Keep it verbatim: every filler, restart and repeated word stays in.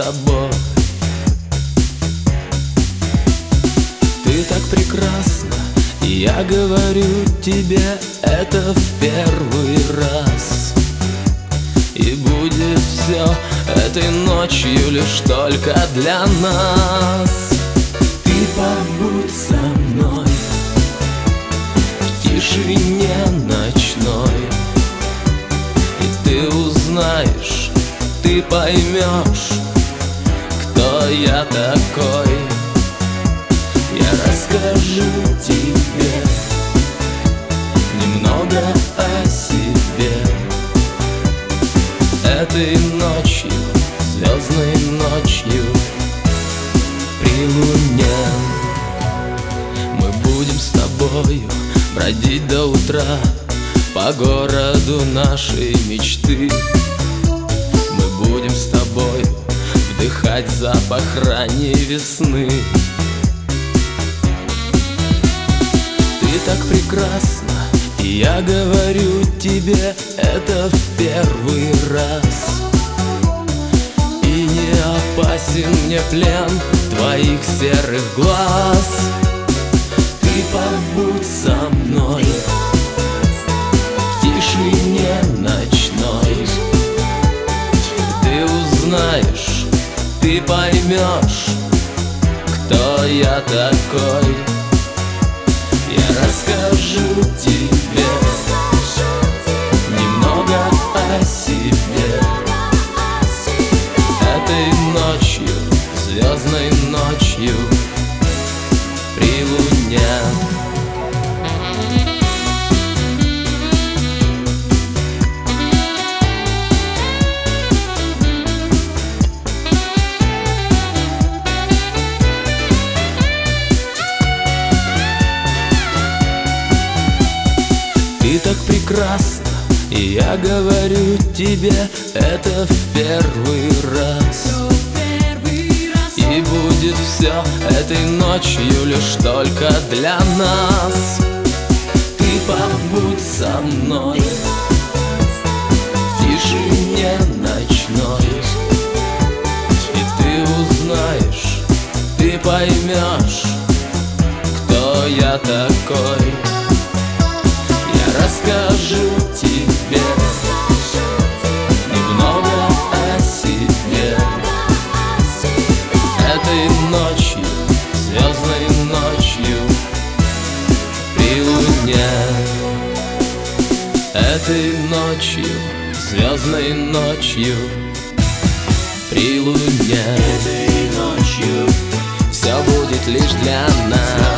тобой. Ты так прекрасна, и я говорю тебе это в первый раз. И будет все этой ночью лишь только для нас. Ты побудь со мной в тишине ночной, и ты узнаешь, ты поймешь, кто я такой. Я расскажу тебе немного о себе. Этой ночью, звездной ночью, при луне мы будем с тобою бродить до утра по городу нашей мечты. Мы будем с тобою вдыхать запах ранней весны. Ты так прекрасна, и я говорю тебе это в первый раз. И не опасен мне плен твоих серых глаз. Ты побудь со мной в тишине ночной. Ты узнаешь, ты поймешь, кто я такой. Я расскажу тебе немного о себе. Этой ночью, звездной ночью, при луне. Ты так прекрасна, и я говорю тебе это в первый раз. И будет все этой ночью лишь только для нас. Ты побудь со мной в тишине ночной, и ты узнаешь, ты поймешь, кто я такой. Расскажу тебе немного о себе. Этой ночью, звездной ночью, при луне. Этой ночью, звездной ночью, при луне. Этой ночью все будет лишь для нас.